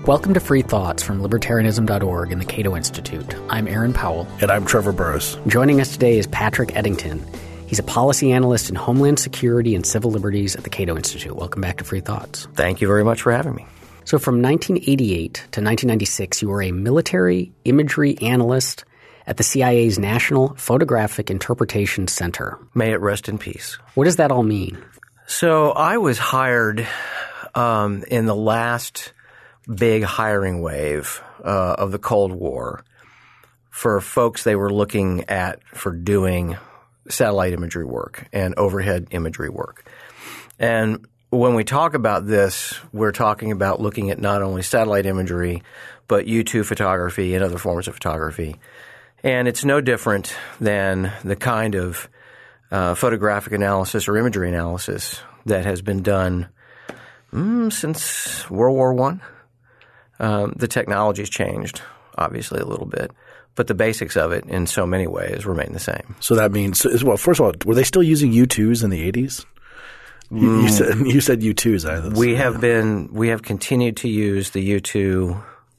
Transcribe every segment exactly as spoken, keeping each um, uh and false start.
Welcome to Free Thoughts from Libertarianism dot org and the Cato Institute. I'm Aaron Powell. And I'm Trevor Burrus. Joining us today is Patrick Eddington. He's a policy analyst in Homeland Security and Civil Liberties at the Cato Institute. Welcome back to Free Thoughts. Thank you very much for having me. So from nineteen eighty-eight to nineteen ninety-six, you were a military imagery analyst at the C I A's National Photographic Interpretation Center. May it rest in peace. What does that all mean? So I was hired um, in the last big hiring wave uh, of the Cold War for folks they were looking at for doing satellite imagery work and overhead imagery work. And when we talk about this, we're talking about looking at not only satellite imagery, but U two photography and other forms of photography. And it's no different than the kind of uh, photographic analysis or imagery analysis that has been done mm, since World War One. Um, the technology's changed, obviously, a little bit. But the basics of it, in so many ways, remain the same. So that means – well, first of all, were they still using U twos in the eighties? You, you said you said U twos. I we have been we have continued to use the U two,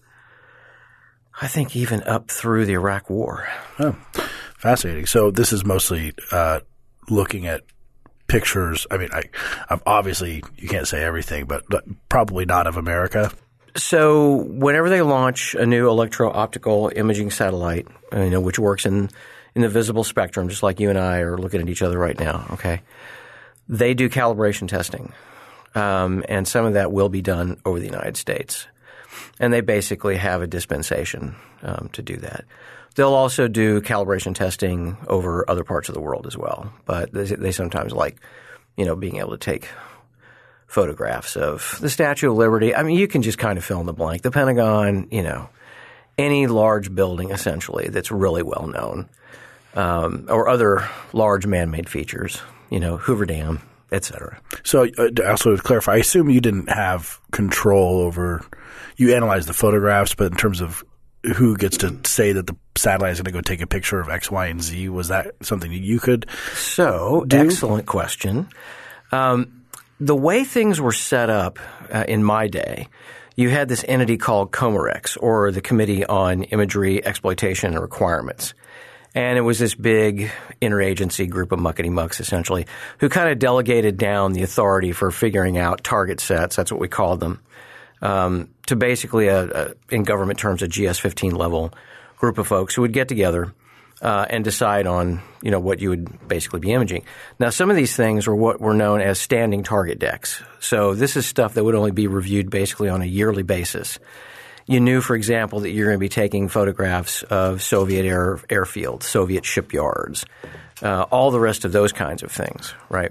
I think, even up through the Iraq War. Oh, fascinating. So this is mostly uh, looking at pictures. I mean, I, I'm obviously you can't say everything, but probably not of America. So whenever they launch a new electro-optical imaging satellite, you know, which works in in the visible spectrum, just like you and I are looking at each other right now, okay. They do calibration testing, um, and some of that will be done over the United States. And they basically have a dispensation um, to do that. They'll also do calibration testing over other parts of the world as well. But they, they sometimes like, you know, being able to take photographs of the Statue of Liberty. I mean, you can just kind of fill in the blank. The Pentagon, you know, any large building essentially that's really well known, um, or other large man-made features. You know, Hoover Dam, et cetera. So uh, also to clarify, I assume you didn't have control over – you analyzed the photographs, but in terms of who gets to say that the satellite is going to go take a picture of X, Y, and Z, was that something that you could So do? Excellent question. Um, the way things were set up uh, in my day, you had this entity called COMEREX, or the Committee on Imagery Exploitation and Requirements. And it was this big interagency group of muckety-mucks, essentially, who kind of delegated down the authority for figuring out target sets – that's what we called them um, – to basically, a, a, in government terms, a G S fifteen level group of folks who would get together uh, and decide on, you know, what you would basically be imaging. Now, some of these things are what were known as standing target decks. So this is stuff that would only be reviewed basically on a yearly basis. You knew, for example, that you're going to be taking photographs of Soviet air, airfields, Soviet shipyards, uh, all the rest of those kinds of things, right?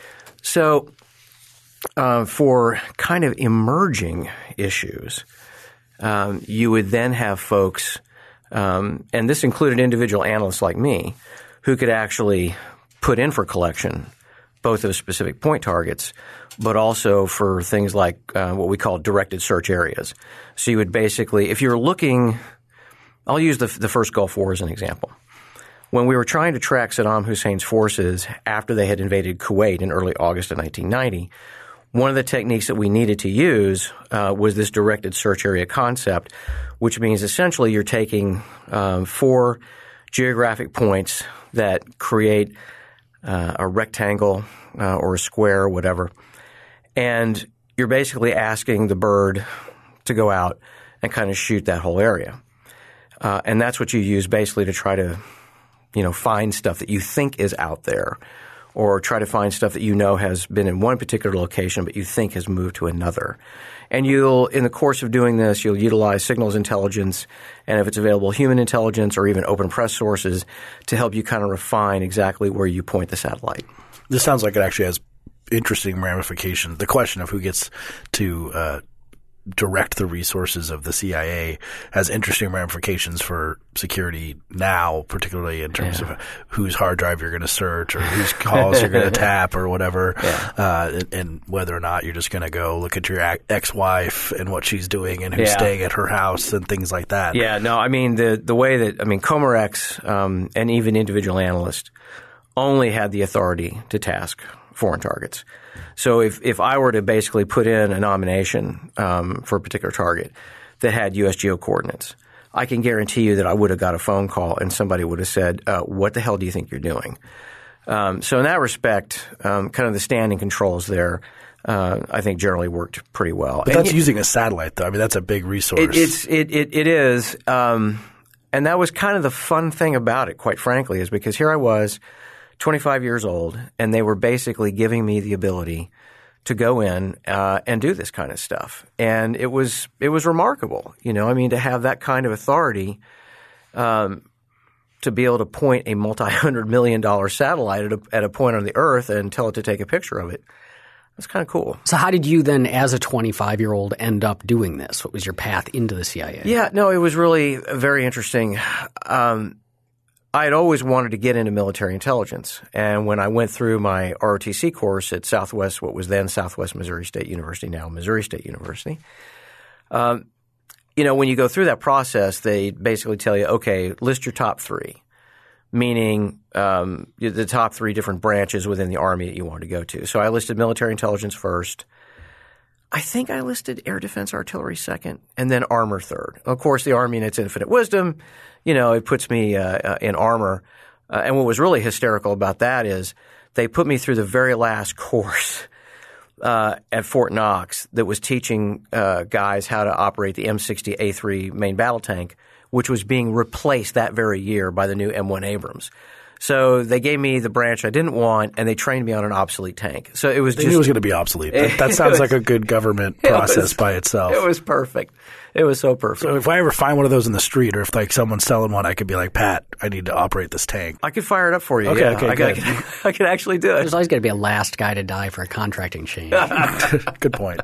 So uh, for kind of emerging issues, um, you would then have folks um, – and this included individual analysts like me who could actually put in for collection both of specific point targets, but also for things like uh, what we call directed search areas. So you would basically – if you're looking – I'll use the, the first Gulf War as an example. When we were trying to track Saddam Hussein's forces after they had invaded Kuwait in early August of nineteen ninety, one of the techniques that we needed to use uh, was this directed search area concept, which means essentially you're taking um, four geographic points that create – Uh, a rectangle uh, or a square or whatever, and you're basically asking the bird to go out and kind of shoot that whole area. Uh, and that's what you use basically to try to, you know, find stuff that you think is out there, or try to find stuff that you know has been in one particular location but you think has moved to another. And you'll, in the course of doing this, you'll utilize signals intelligence and, if it's available, human intelligence or even open press sources to help you kind of refine exactly where you point the satellite. This sounds like it actually has interesting ramifications. The question of who gets to uh, direct the resources of the C I A has interesting ramifications for security now, particularly in terms yeah. of whose hard drive you're going to search or whose calls you're going to tap or whatever, yeah. uh, and, and whether or not you're just going to go look at your ex-wife and what she's doing and who's yeah. staying at her house and things like that. Yeah, no, I mean, the the way that – I mean, COMEREX um, and even individual analysts only had the authority to task foreign targets. So if, if I were to basically put in a nomination um, for a particular target, that had U S geo coordinates, I can guarantee you that I would have got a phone call and somebody would have said, uh, what the hell do you think you're doing? Um, so in that respect, um, kind of the standing controls there, uh, I think generally worked pretty well. But and that's it, using a satellite, though. I mean, that's a big resource. It, it's, it, it, it is. Um, and that was kind of the fun thing about it, quite frankly, is because here I was, twenty-five years old, and they were basically giving me the ability to go in uh, and do this kind of stuff. And it was it was remarkable, you know. I mean, to have that kind of authority, um, to be able to point a multi-hundred million dollar satellite at a, at a point on the Earth and tell it to take a picture of it, that's kind of cool. So how did you then, as a twenty-five-year-old, end up doing this? What was your path into the C I A? Yeah, no, it was really very interesting. Um, I had always wanted to get into military intelligence, and when I went through my R O T C course at Southwest, what was then Southwest Missouri State University, now Missouri State University, um, you know, when you go through that process, they basically tell you, okay, list your top three, meaning um, the top three different branches within the Army that you want to go to. So I listed military intelligence first. I think I listed air defense artillery second, and then armor third. Of course, the Army in its infinite wisdom, you know, it puts me uh, uh, in armor. Uh, and what was really hysterical about that is they put me through the very last course uh, at Fort Knox that was teaching uh, guys how to operate the M sixty A three main battle tank, which was being replaced that very year by the new M one Abrams. So they gave me the branch I didn't want, and they trained me on an obsolete tank. So it was they just – knew it was going to be obsolete. That, that sounds was, like a good government process it was, by itself. It was perfect. It was so perfect. So if I ever find one of those in the street, or if like someone's selling one, I could be like, Pat, I need to operate this tank. I could fire it up for you. Okay, yeah. okay, I, good. I, could, I could actually do it. There's always got to be a last guy to die for a contracting change. Good point.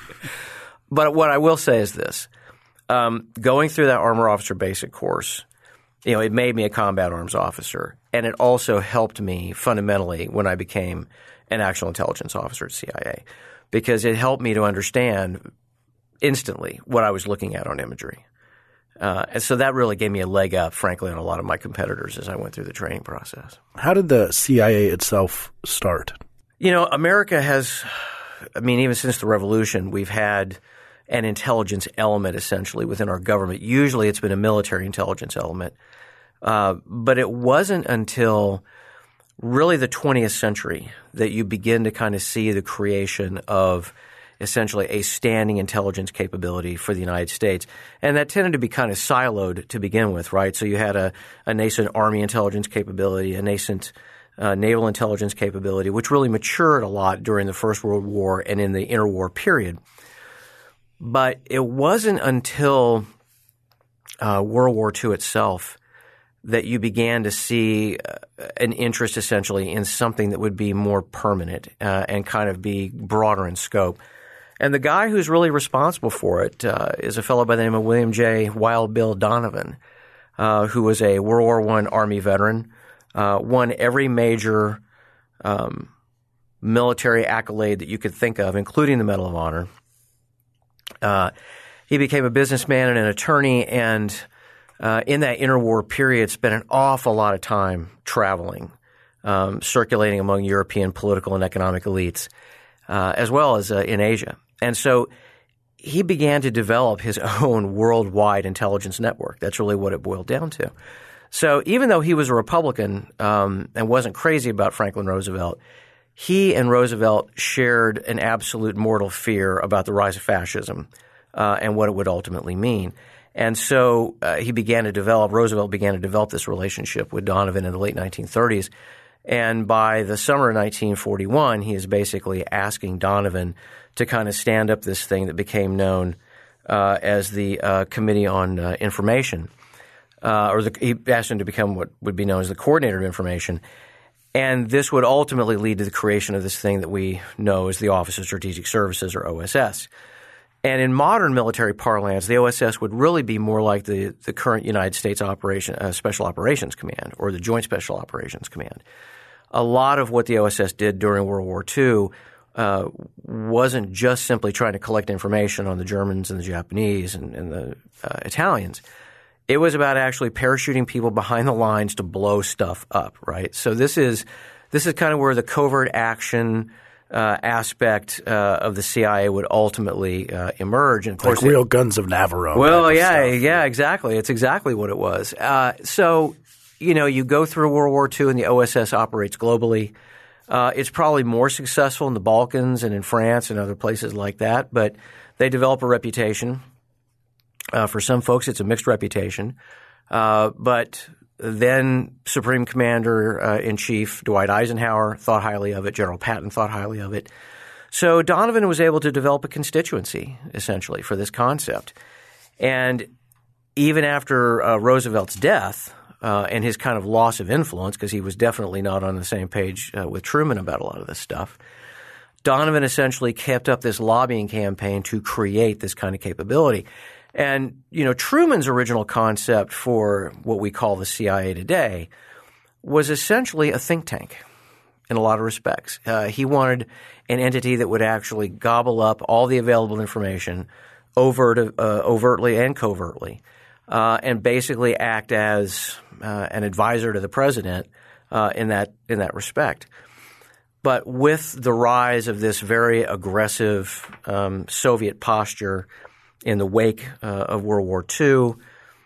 But what I will say is this. Um, going through that Armor Officer Basic course, you know, it made me a combat arms officer, and it also helped me fundamentally when I became an actual intelligence officer at C I A, because it helped me to understand instantly what I was looking at on imagery. Uh, and so that really gave me a leg up, frankly, on a lot of my competitors as I went through the training process. How did the C I A itself start? You know, America has – I mean, even since the Revolution, we've had – an intelligence element essentially within our government. Usually it's been a military intelligence element. Uh, but it wasn't until really the twentieth century that you begin to kind of see the creation of essentially a standing intelligence capability for the United States. And that tended to be kind of siloed to begin with, right? So you had a, a nascent Army intelligence capability, a nascent uh, naval intelligence capability, which really matured a lot during the First World War and in the interwar period. But it wasn't until uh, World War Two itself that you began to see uh, an interest essentially in something that would be more permanent uh, and kind of be broader in scope. And the guy who's really responsible for it uh, is a fellow by the name of William J. Wild Bill Donovan, uh, who was a World War One Army veteran, uh, won every major um, military accolade that you could think of, including the Medal of Honor. Uh, he became a businessman and an attorney, and uh, in that interwar period spent an awful lot of time traveling, um, circulating among European political and economic elites, uh, as well as uh, in Asia. And so he began to develop his own worldwide intelligence network. That's really what it boiled down to. So even though he was a Republican um, and wasn't crazy about Franklin Roosevelt, he and Roosevelt shared an absolute mortal fear about the rise of fascism uh, and what it would ultimately mean. And so uh, he began to develop – Roosevelt began to develop this relationship with Donovan in the late nineteen thirties. And by the summer of nineteen forty-one, he is basically asking Donovan to kind of stand up this thing that became known uh, as the uh, Committee on uh, Information. Uh, or the, he asked him to become what would be known as the Coordinator of Information. And this would ultimately lead to the creation of this thing that we know as the Office of Strategic Services, or O S S. And in modern military parlance, the O S S would really be more like the, the current United States Operation, uh, Special Operations Command, or the Joint Special Operations Command. A lot of what the O S S did during World War Two uh, wasn't just simply trying to collect information on the Germans and the Japanese and, and the uh, Italians. It was about actually parachuting people behind the lines to blow stuff up, right? So this is this is kind of where the covert action, uh, aspect uh, of the C I A would ultimately uh, emerge. And of course, like real it, Guns of Navarro. Well, yeah, stuff. yeah, exactly. It's exactly what it was. Uh, so, you know, you go through World War Two and the O S S operates globally. Uh, it's probably more successful in the Balkans and in France and other places like that, but they develop a reputation. Uh, for some folks, it's a mixed reputation. Uh, but then Supreme Commander uh, in Chief Dwight Eisenhower thought highly of it. General Patton thought highly of it. So Donovan was able to develop a constituency, essentially, for this concept. And even after uh, Roosevelt's death uh, and his kind of loss of influence, because he was definitely not on the same page uh, with Truman about a lot of this stuff, Donovan essentially kept up this lobbying campaign to create this kind of capability. And, you know, Truman's original concept for what we call the C I A today was essentially a think tank in a lot of respects. Uh, he wanted an entity that would actually gobble up all the available information overt, uh, overtly and covertly uh, and basically act as uh, an advisor to the president uh, in that in that respect. But with the rise of this very aggressive um, Soviet posture in the wake uh, of World War Two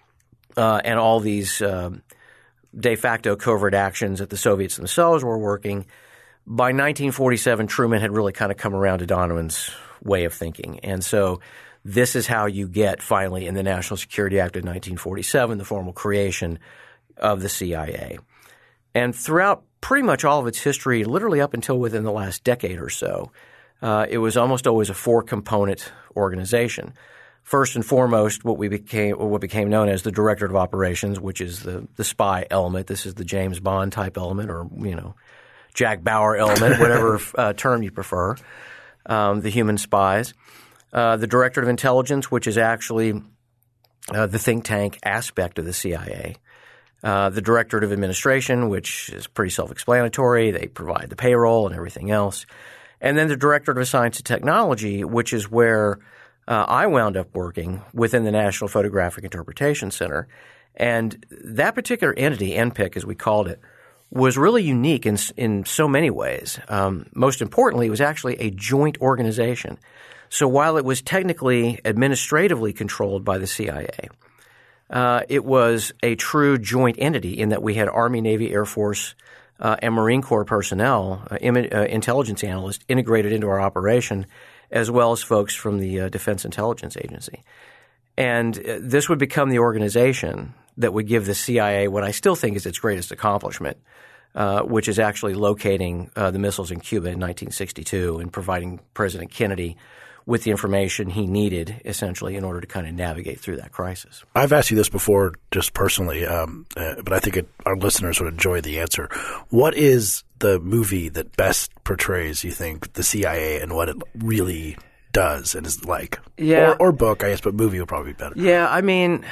uh, and all these uh, de facto covert actions that the Soviets themselves were working, by nineteen forty-seven, Truman had really kind of come around to Donovan's way of thinking. And so this is how you get finally in the National Security Act of nineteen forty-seven the formal creation of the C I A. And throughout pretty much all of its history, literally up until within the last decade or so, uh, it was almost always a four-component organization. First and foremost, what we became what became known as the Directorate of Operations, which is the the spy element. This is the James Bond type element, or you know, Jack Bauer element, whatever uh, term you prefer. Um, the human spies, uh, the Directorate of Intelligence, which is actually uh, the think tank aspect of the C I A. Uh, the Directorate of Administration, which is pretty self-explanatory. They provide the payroll and everything else. And then the Directorate of Science and Technology, which is where uh, I wound up working within the National Photographic Interpretation Center. And that particular entity, N P I C as we called it, was really unique in in so many ways. Um, most importantly, it was actually a joint organization. So while it was technically administratively controlled by the C I A, Uh, it was a true joint entity in that we had Army, Navy, Air Force, uh, and Marine Corps personnel, uh, Im- uh, intelligence analysts integrated into our operation, as well as folks from the uh, Defense Intelligence Agency. And uh, this would become the organization that would give the C I A what I still think is its greatest accomplishment, uh, which is actually locating uh, the missiles in Cuba in nineteen sixty-two and providing President Kennedy with the information he needed, essentially, in order to kind of navigate through that crisis. I've asked you this before just personally, um, uh, but I think it, our listeners would enjoy the answer. What is the movie that best portrays, you think, the C I A and what it really does and is like? Yeah. Or, or book, I guess, but movie would probably be better. Yeah, I mean,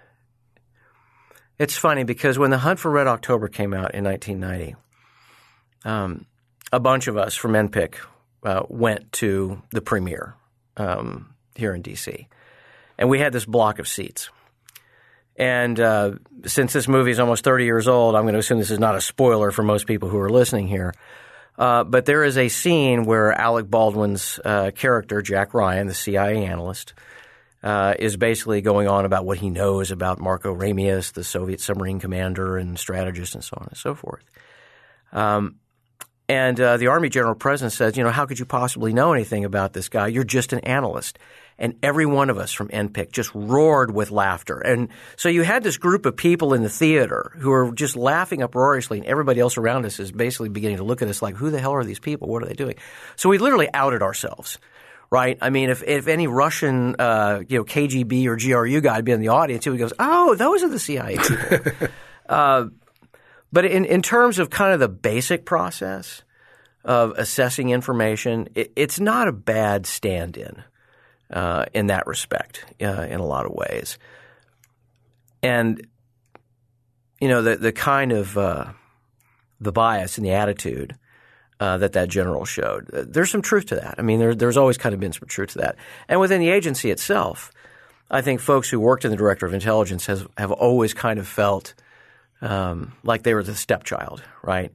it's funny because when The Hunt for Red October came out in nineteen ninety, um, a bunch of us from N P I C uh, went to the premiere Um, here in D C And we had this block of seats. And uh, since this movie is almost thirty years old, I'm going to assume this is not a spoiler for most people who are listening here. Uh, but there is a scene where Alec Baldwin's uh, character, Jack Ryan, the C I A analyst, uh, is basically going on about what he knows about Marco Ramius, the Soviet submarine commander and strategist and so on and so forth. Um And uh, the Army General President says, you know, how could you possibly know anything about this guy? You're just an analyst. And every one of us from N P I C just roared with laughter. And so you had this group of people in the theater who are just laughing uproariously, and everybody else around us is basically beginning to look at us like, who the hell are these people? What are they doing? So we literally outed ourselves, right? I mean, if, if any Russian, uh, you know, K G B or G R U guy would be in the audience, he goes, oh, those are the C I A people. uh, But in, in terms of kind of the basic process of assessing information, it, it's not a bad stand-in uh, in that respect uh, in a lot of ways. And, you know, the, the kind of uh, the bias and the attitude uh, that that general showed, there's some truth to that. I mean, there, there's always kind of been some truth to that. And within the agency itself, I think folks who worked in the Director of Intelligence has, have always kind of felt – Um, like they were the stepchild, right?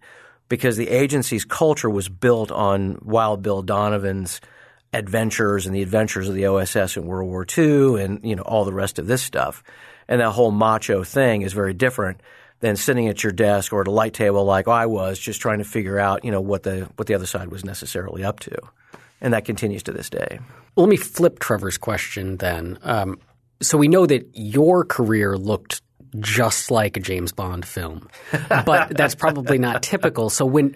because the agency's culture was built on Wild Bill Donovan's adventures and the adventures of the O S S in World War Two and, you know, all the rest of this stuff. And that whole macho thing is very different than sitting at your desk or at a light table like I was, just trying to figure out, you know, what the what the other side was necessarily up to. And that continues to this day. Well, let me flip Trevor's question then. Um, so we know that your career looked just like a James Bond film, but that's probably not typical. So when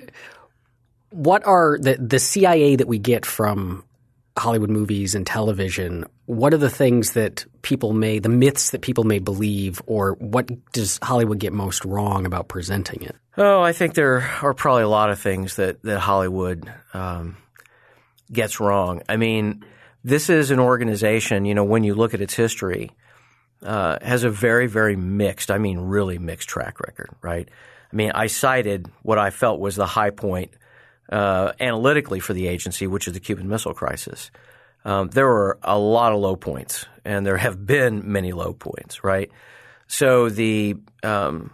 what are the the C I A that we get from Hollywood movies and television, what are the things that people may – the myths that people may believe, or what does Hollywood get most wrong about presenting it? Oh, I think there are probably a lot of things that, that Hollywood um, gets wrong. I mean, this is an organization, you know, when you look at its history, uh, has a very, very mixed – I mean really mixed track record, right? I mean, I cited what I felt was the high point Uh, analytically for the agency, which is the Cuban Missile Crisis. Um, there were a lot of low points, and there have been many low points, right? So the um,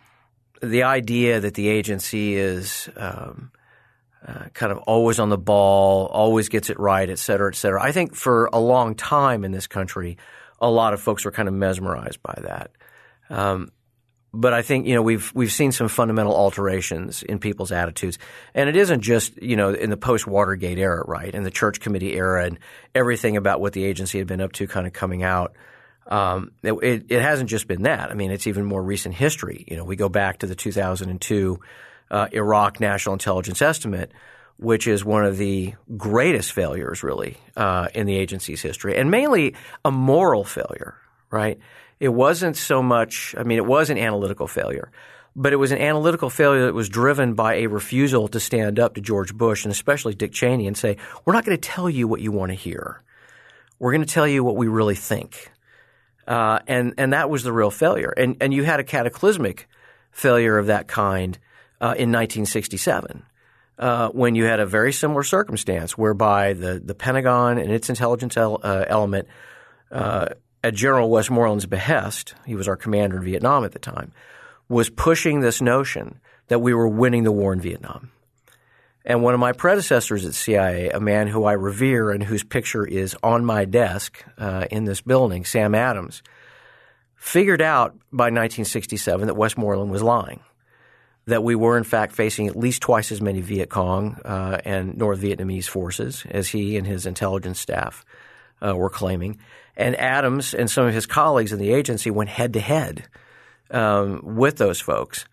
the idea that the agency is um, uh, kind of always on the ball, always gets it right, et cetera, et cetera. I think for a long time in this country, a lot of folks were kind of mesmerized by that. Um, But I think, you know, we've we've seen some fundamental alterations in people's attitudes. And it isn't just, you know, in the post-Watergate era, right, in the Church Committee era and everything about what the agency had been up to kind of coming out. Um, it, it, it hasn't just been that. I mean, it's even more recent history. You know, we go back to the two thousand two uh, Iraq National Intelligence Estimate, which is one of the greatest failures really uh, in the agency's history, and mainly a moral failure, right? It wasn't so much – I mean, it was an analytical failure, but it was an analytical failure that was driven by a refusal to stand up to George Bush and especially Dick Cheney and say, we're not going to tell you what you want to hear. We're going to tell you what we really think. Uh, and and that was the real failure. And and you had a cataclysmic failure of that kind uh, in nineteen sixty-seven uh, when you had a very similar circumstance whereby the, the Pentagon and its intelligence el- uh, element uh, – at General Westmoreland's behest, he was our commander in Vietnam at the time, was pushing this notion that we were winning the war in Vietnam. And one of my predecessors at C I A, a man who I revere and whose picture is on my desk uh, in this building, Sam Adams, figured out by nineteen sixty-seven that Westmoreland was lying, that we were in fact facing at least twice as many Viet Cong uh, and North Vietnamese forces as he and his intelligence staff uh, were claiming. And Adams and some of his colleagues in the agency went head-to-head um, with those folks.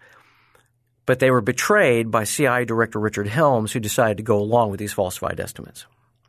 But they were betrayed by C I A Director Richard Helms, who decided to go along with these falsified estimates.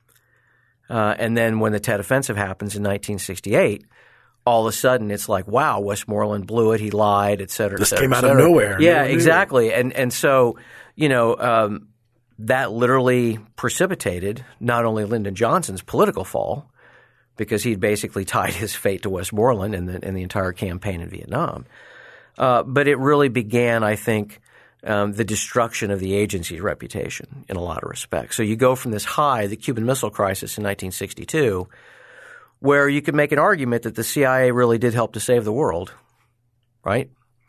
Uh, and then when the Tet Offensive happens in nineteen sixty-eight, all of a sudden it's like, wow, Westmoreland blew it, he lied, et cetera, et This cetera, came et out of cetera. nowhere. Yeah, No exactly. And and so, you know, um, that literally precipitated not only Lyndon Johnson's political fall, because he'd basically tied his fate to Westmoreland in the, in the entire campaign in Vietnam. Uh, but it really began, I think, um, the destruction of the agency's reputation in a lot of respects. So you go from this high, the Cuban Missile Crisis in nineteen sixty-two, where you could make an argument that the C I A really did help to save the world, right?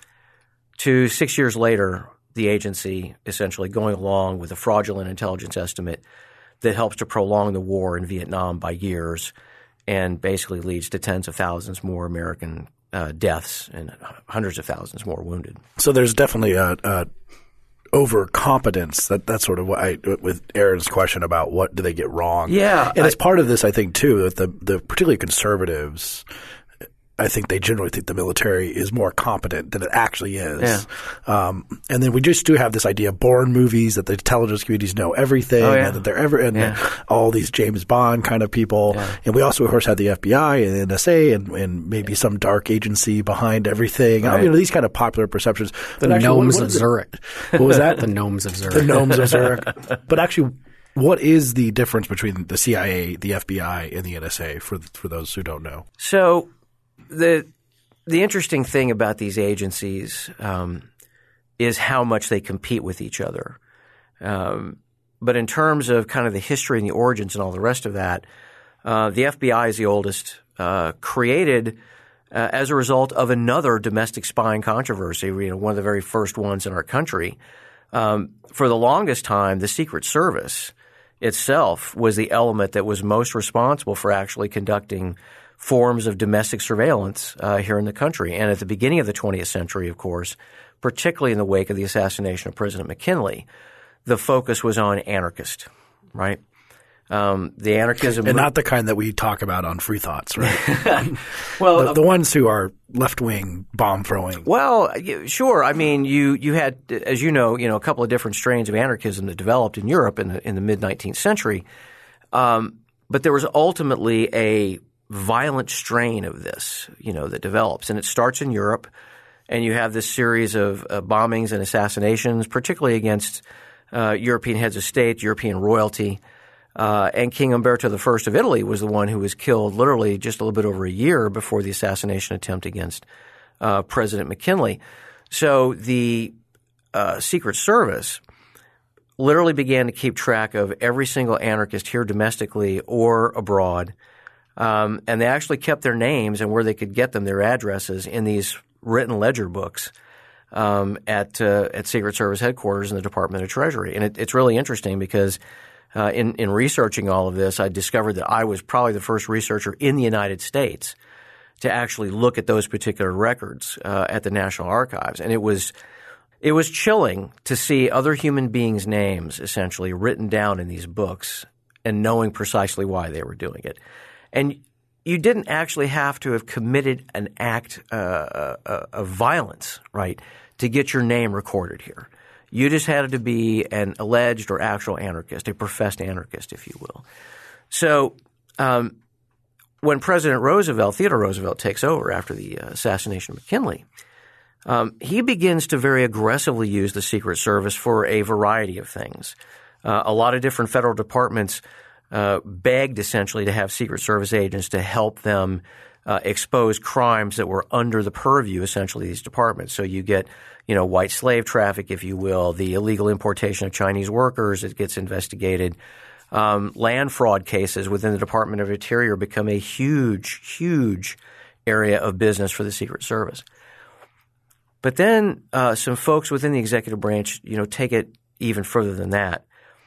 To six years later, the agency essentially going along with a fraudulent intelligence estimate that helps to prolong the war in Vietnam by years and basically leads to tens of thousands more American uh, deaths and hundreds of thousands more wounded. So there's definitely a, a overcompetence. That that's sort of what I with Aaron's question about what do they get wrong. Yeah, and I, it's part of this, I think, too, that the the particularly conservatives, I think they generally think the military is more competent than it actually is. Yeah. Um, and then we just do have this idea of Bourne movies that the intelligence communities know everything oh, yeah. and that they're ever and yeah. all these James Bond kind of people. Yeah. And we also, of course, have the F B I and the N S A and, and maybe some dark agency behind everything. Right. You know, these kind of popular perceptions. The But actually, Gnomes what, what of is it? Zurich. What was that? The Gnomes of Zurich. The Gnomes of Zurich. But actually, what is the difference between the C I A, the F B I, and the N S A for for those who don't know? So the the interesting thing about these agencies um, is how much they compete with each other. Um, but in terms of kind of the history and the origins and all the rest of that, uh, the F B I is the oldest, uh, created uh, as a result of another domestic spying controversy. You know, one of the very first ones in our country Um, for the longest time, the Secret Service itself was the element that was most responsible for actually conducting forms of domestic surveillance uh, here in the country. And at the beginning of the twentieth century, of course, particularly in the wake of the assassination of President McKinley, the focus was on anarchists, right? Um, the anarchism – And not the kind that we talk about on Free Thoughts, right? well, the, the ones who are left-wing bomb-throwing. Well, sure. I mean, you you had, as you know, you know, a couple of different strains of anarchism that developed in Europe in the in the mid-nineteenth century. Um, but there was ultimately a violent strain of this, you know, that develops. And it starts in Europe, and you have this series of uh, bombings and assassinations, particularly against uh, European heads of state, European royalty. Uh, and King Umberto the First of Italy was the one who was killed literally just a little bit over a year before the assassination attempt against uh, President McKinley. So the uh, Secret Service literally began to keep track of every single anarchist here domestically or abroad. Um, and they actually kept their names and where they could get them, their addresses, in these written ledger books um, at uh, at Secret Service headquarters in the Department of Treasury. And it, it's really interesting because Uh, in, in researching all of this, I discovered that I was probably the first researcher in the United States to actually look at those particular records uh, at the National Archives. And it was it was chilling to see other human beings' names essentially written down in these books and knowing precisely why they were doing it. And you didn't actually have to have committed an act uh, uh, of violence, right, to get your name recorded here. You just had to be an alleged or actual anarchist, a professed anarchist, if you will. So um, when President Roosevelt, Theodore Roosevelt, takes over after the uh, assassination of McKinley, um, he begins to very aggressively use the Secret Service for a variety of things. Uh, a lot of different federal departments uh, begged essentially to have Secret Service agents to help them uh, expose crimes that were under the purview essentially of these departments. So you get – you know, white slave traffic, if you will, the illegal importation of Chinese workers that gets investigated. Um, land fraud cases within the Department of Interior become a huge, huge area of business for the Secret Service. But then uh, some folks within the executive branch, you know, take it even further than that.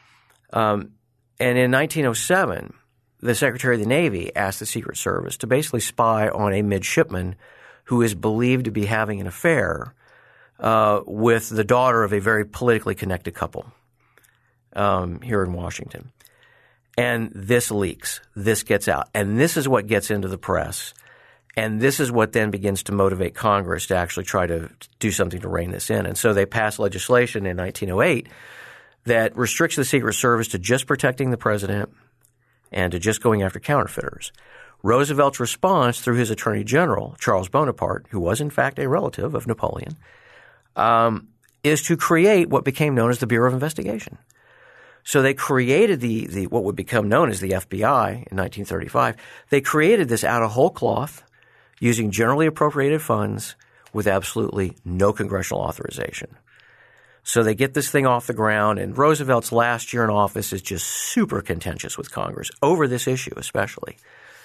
Um, and in nineteen oh seven, the Secretary of the Navy asked the Secret Service to basically spy on a midshipman who is believed to be having an affair Uh, with the daughter of a very politically connected couple um, here in Washington. And this leaks. This gets out. And this is what gets into the press. And this is what then begins to motivate Congress to actually try to do something to rein this in. And so they pass legislation in nineteen oh eight that restricts the Secret Service to just protecting the president and to just going after counterfeiters. Roosevelt's response through his Attorney General, Charles Bonaparte, who was in fact a relative of Napoleon, Um, is to create what became known as the Bureau of Investigation. So they created the, the what would become known as the F B I in nineteen thirty-five. They created this out of whole cloth using generally appropriated funds with absolutely no congressional authorization. So they get this thing off the ground, and Roosevelt's last year in office is just super contentious with Congress over this issue especially.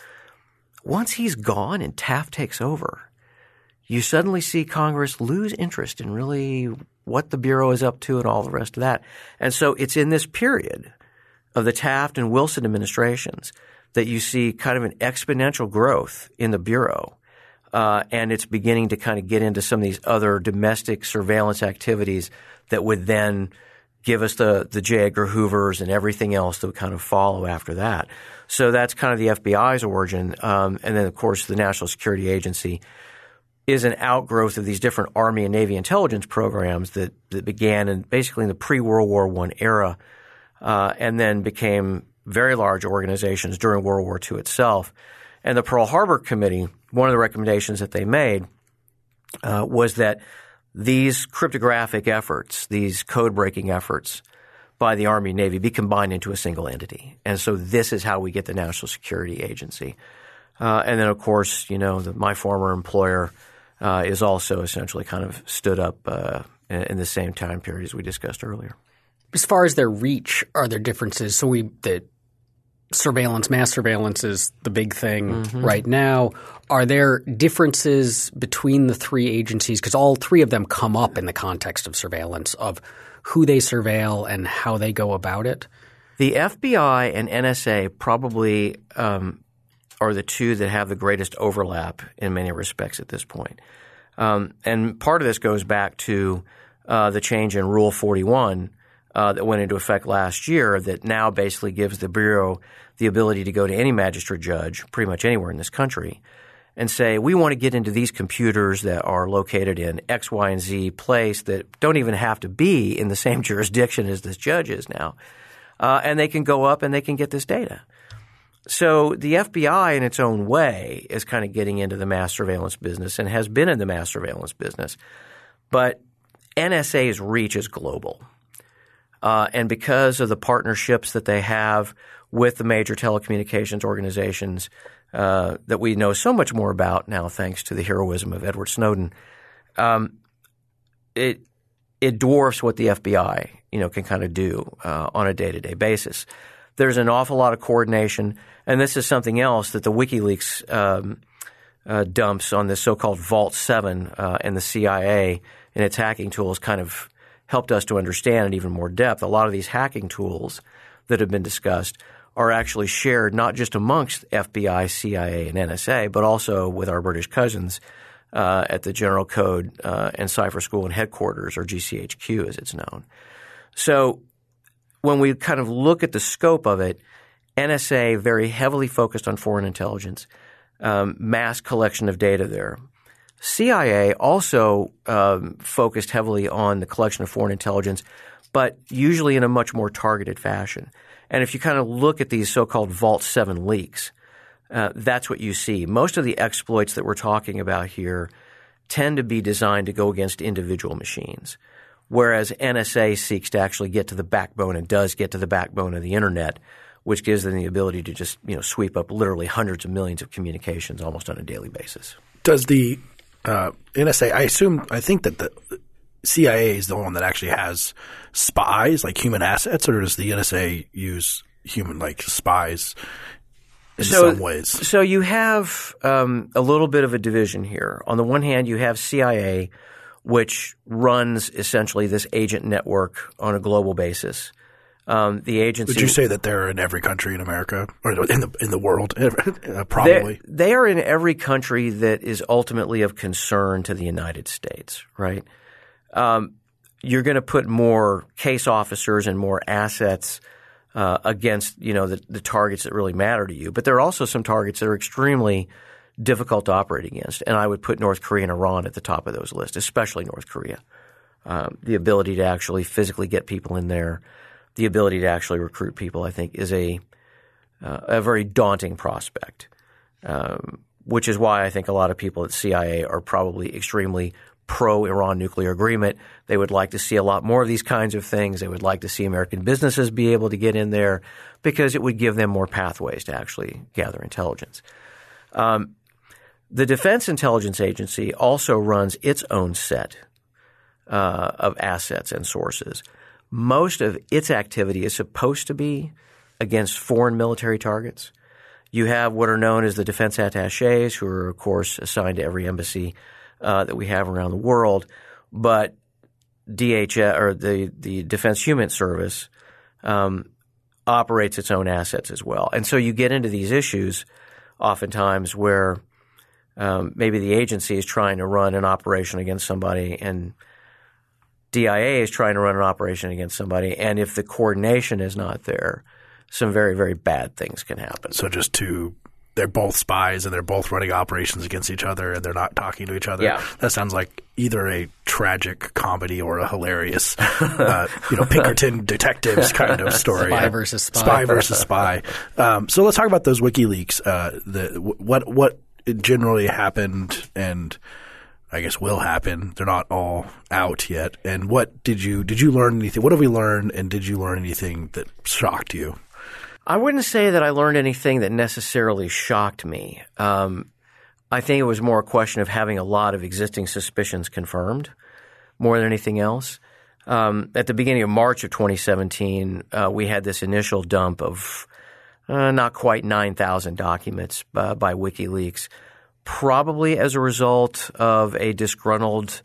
Once he's gone and Taft takes over, you suddenly see Congress lose interest in really what the Bureau is up to and all the rest of that. And so it's in this period of the Taft and Wilson administrations that you see kind of an exponential growth in the Bureau. Uh, and it's beginning to kind of get into some of these other domestic surveillance activities that would then give us the, the J. Edgar Hoovers and everything else that would kind of follow after that. So that's kind of the F B I's origin. Um, and then, of course, the National Security Agency is an outgrowth of these different Army and Navy intelligence programs that, that began in basically in the pre-World War One era uh, and then became very large organizations during World War Two itself. And the Pearl Harbor Committee, one of the recommendations that they made uh, was that these cryptographic efforts, these code-breaking efforts by the Army and Navy be combined into a single entity. And so this is how we get the National Security Agency. Uh, and then, of course, you know, the, my former employer – Uh, is also essentially kind of stood up uh, in the same time period as we discussed earlier. As far as their reach, are there differences? So we the surveillance, mass surveillance is the big thing mm-hmm. right now. Are there differences between the three agencies? Because all three of them come up in the context of surveillance of who they surveil and how they go about it? The F B I and N S A probably um, are the two that have the greatest overlap in many respects at this point. Um, and part of this goes back to uh, the change in Rule forty-one uh, that went into effect last year that now basically gives the Bureau the ability to go to any magistrate judge pretty much anywhere in this country and say, we want to get into these computers that are located in X, Y, and Z place that don't even have to be in the same jurisdiction as this judge is now. Uh, and they can go up and they can get this data. So the F B I in its own way is kind of getting into the mass surveillance business and has been in the mass surveillance business. But N S A's reach is global. Uh, and because of the partnerships that they have with the major telecommunications organizations uh, that we know so much more about now thanks to the heroism of Edward Snowden, um, it it dwarfs what the F B I you know can kind of do uh, on a day-to-day basis. There's an awful lot of coordination, and this is something else that the WikiLeaks um, uh, dumps on this so-called Vault seven uh, and the C I A and its hacking tools kind of helped us to understand in even more depth. A lot of these hacking tools that have been discussed are actually shared not just amongst F B I, C I A, and N S A, but also with our British cousins uh, at the General Code uh, and Cipher School and Headquarters, or G C H Q as it's known. So when we kind of look at the scope of it, N S A very heavily focused on foreign intelligence, um, mass collection of data there. C I A also um, focused heavily on the collection of foreign intelligence, but usually in a much more targeted fashion. And if you kind of look at these so-called Vault seven leaks, uh, that's what you see. Most of the exploits that we're talking about here tend to be designed to go against individual machines, whereas N S A seeks to actually get to the backbone and does get to the backbone of the Internet, which gives them the ability to just you know sweep up literally hundreds of millions of communications almost on a daily basis. Does the uh, N S A – I assume – I think that the C I A is the one that actually has spies, like human assets, or does the N S A use human like spies in so, some ways? So you have um, a little bit of a division here. On the one hand, you have C I A, which runs essentially this agent network on a global basis. Um, the agency. Would you say that they're in every country in America or in the in the world? uh, probably. They are in every country that is ultimately of concern to the United States, right? Um, you're going to put more case officers and more assets uh, against you know the, the targets that really matter to you, but there are also some targets that are extremely difficult to operate against, and I would put North Korea and Iran at the top of those lists, especially North Korea. Um, the ability to actually physically get people in there, the ability to actually recruit people, I think, is a uh, a very daunting prospect, um, which is why I think a lot of people at C I A are probably extremely pro-Iran nuclear agreement. They would like to see a lot more of these kinds of things. They would like to see American businesses be able to get in there because it would give them more pathways to actually gather intelligence. Um, The Defense Intelligence Agency also runs its own set uh, of assets and sources. Most of its activity is supposed to be against foreign military targets. You have what are known as the defense attachés, who are, of course, assigned to every embassy uh, that we have around the world. But D H S or the, the Defense Human Service um, operates its own assets as well. And so you get into these issues oftentimes where Um, maybe the agency is trying to run an operation against somebody and D I A is trying to run an operation against somebody, and if the coordination is not there, some very, very bad things can happen. So just two – they're both spies and they're both running operations against each other and they're not talking to each other. Yeah. That sounds like either a tragic comedy or a hilarious uh, you know, Pinkerton detectives kind of story. Spy versus spy. Spy versus spy. Um, so let's talk about those WikiLeaks. Uh, the, what what – it generally happened and I guess will happen. They're not all out yet. And what did you – did you learn anything? What have we learned, and did you learn anything that shocked you? I wouldn't say that I learned anything that necessarily shocked me. Um, I think it was more a question of having a lot of existing suspicions confirmed more than anything else. Um, at the beginning of March of twenty seventeen, uh, we had this initial dump of – Uh, not quite nine thousand documents uh, by WikiLeaks, probably as a result of a disgruntled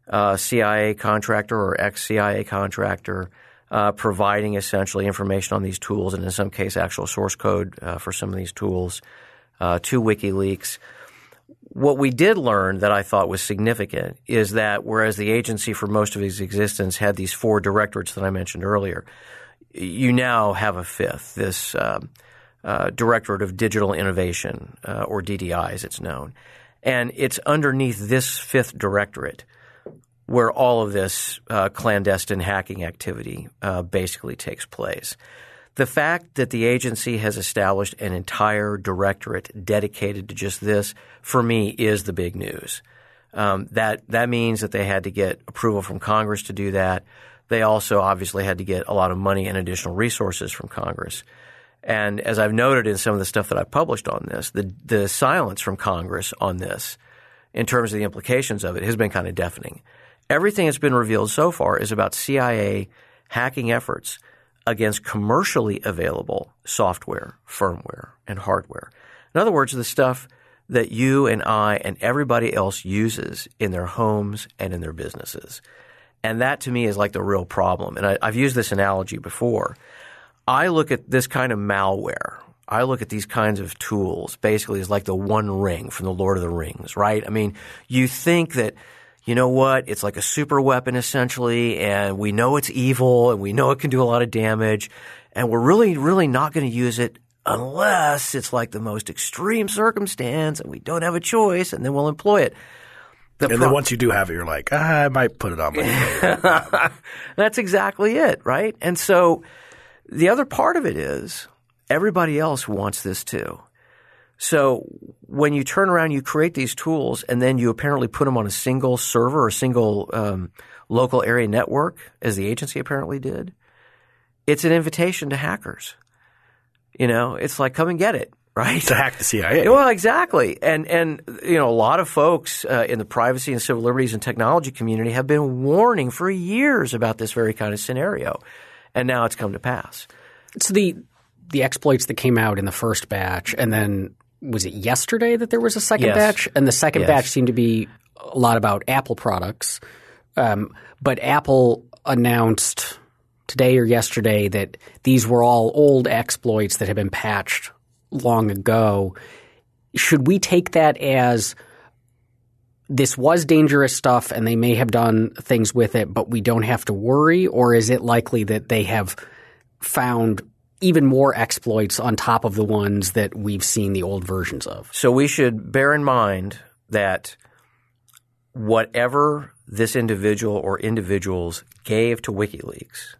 uh, C I A contractor or ex-C I A contractor uh, providing essentially information on these tools and in some case actual source code uh, for some of these tools uh, to WikiLeaks. What we did learn that I thought was significant is that whereas the agency for most of its existence had these four directorates that I mentioned earlier, you now have a fifth, this uh, uh, Directorate of Digital Innovation, uh, or D D I as it's known. And it's underneath this fifth directorate where all of this uh, clandestine hacking activity uh, basically takes place. The fact that the agency has established an entire directorate dedicated to just this, for me, is the big news. Um, that that means that they had to get approval from Congress to do that. They also obviously had to get a lot of money and additional resources from Congress. And as I've noted in some of the stuff that I've published on this, the the silence from Congress on this in terms of the implications of it has been kind of deafening. Everything that's been revealed so far is about C I A hacking efforts against commercially available software, firmware, and hardware. In other words, the stuff that you and I and everybody else uses in their homes and in their businesses. And that to me is like the real problem. And I, I've used this analogy before. I look at this kind of malware. I look at these kinds of tools basically as like the One Ring from the Lord of the Rings, right? I mean, you think that, you know what, it's like a super weapon essentially, and we know it's evil and we know it can do a lot of damage, and we're really, really not going to use it unless it's like the most extreme circumstance and we don't have a choice, and then we'll employ it. The and pro- then once you do have it, you're like, ah, I might put it on my That's exactly it, right? And so the other part of it is everybody else wants this too. So when you turn around, you create these tools, and then you apparently put them on a single server or a single um, local area network, as the agency apparently did, it's an invitation to hackers. You know, it's like, come and get it, right? To hack the C I A. Well, exactly. And, and you know, a lot of folks uh, in the privacy and civil liberties and technology community have been warning for years about this very kind of scenario, and now it's come to pass. So the the exploits that came out in the first batch, and then was it yesterday that there was a second yes. batch? And the second yes. batch seemed to be a lot about Apple products. Um, but Apple announced today or yesterday that these were all old exploits that had been patched long ago. Should we take that as this was dangerous stuff and they may have done things with it, but we don't have to worry? Or is it likely that they have found even more exploits on top of the ones that we've seen the old versions of? So we should bear in mind that whatever this individual or individuals gave to WikiLeaks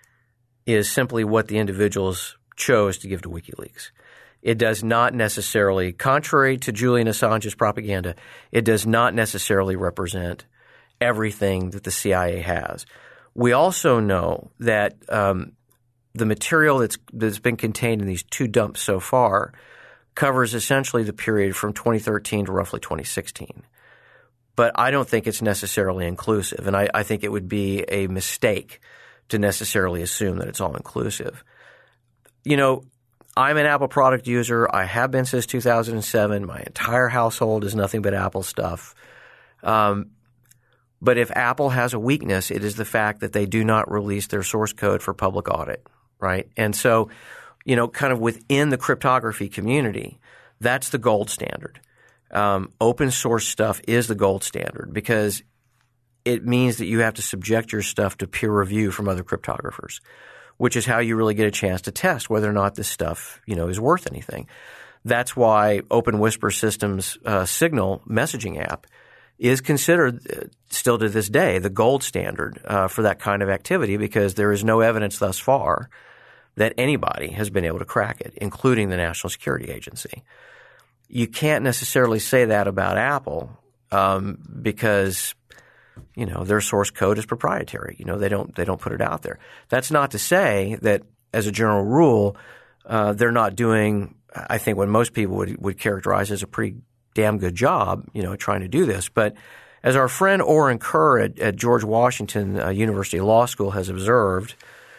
is simply what the individuals chose to give to WikiLeaks. It does not necessarily, contrary to Julian Assange's propaganda, it does not necessarily represent everything that the C I A has. We also know that um, the material that's that's been contained in these two dumps so far covers essentially the period from twenty thirteen to roughly twenty sixteen. But I don't think it's necessarily inclusive, and I, I think it would be a mistake to necessarily assume that it's all inclusive. You know, I'm an Apple product user. I have been since two thousand seven. My entire household is nothing but Apple stuff. Um, but if Apple has a weakness, it is the fact that they do not release their source code for public audit, right? And so, you know, kind of within the cryptography community, that's the gold standard. Um, open source stuff is the gold standard because it means that you have to subject your stuff to peer review from other cryptographers, which is how you really get a chance to test whether or not this stuff, you know, is worth anything. That's why Open Whisper Systems uh, Signal messaging app is considered uh, still to this day the gold standard uh, for that kind of activity because there is no evidence thus far that anybody has been able to crack it, including the National Security Agency. You can't necessarily say that about Apple um, because – you know, their source code is proprietary. You know, they don't they don't put it out there. That's not to say that as a general rule, uh, they're not doing, I think, what most people would, would characterize as a pretty damn good job, you know, trying to do this. But as our friend Oren Kerr at, at George Washington uh, University Law School has observed,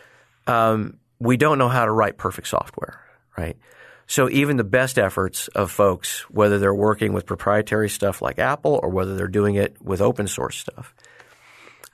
um, we don't know how to write perfect software, right? So even the best efforts of folks, whether they're working with proprietary stuff like Apple or whether they're doing it with open source stuff,